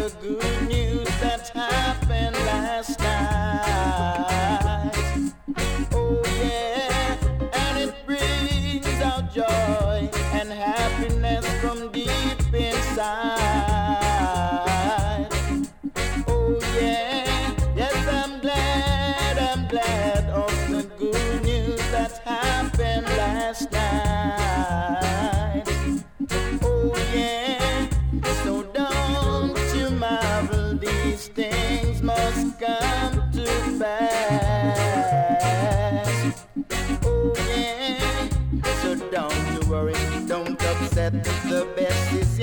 the good news that happened last night. Oh yeah, and it brings out joy and happiness from deep inside. Oh yeah, yes I'm glad of the good news that happened last night. Oh yeah, so don't you marvel, these things must come to pass. Oh yeah, so don't you worry, don't upset, the best is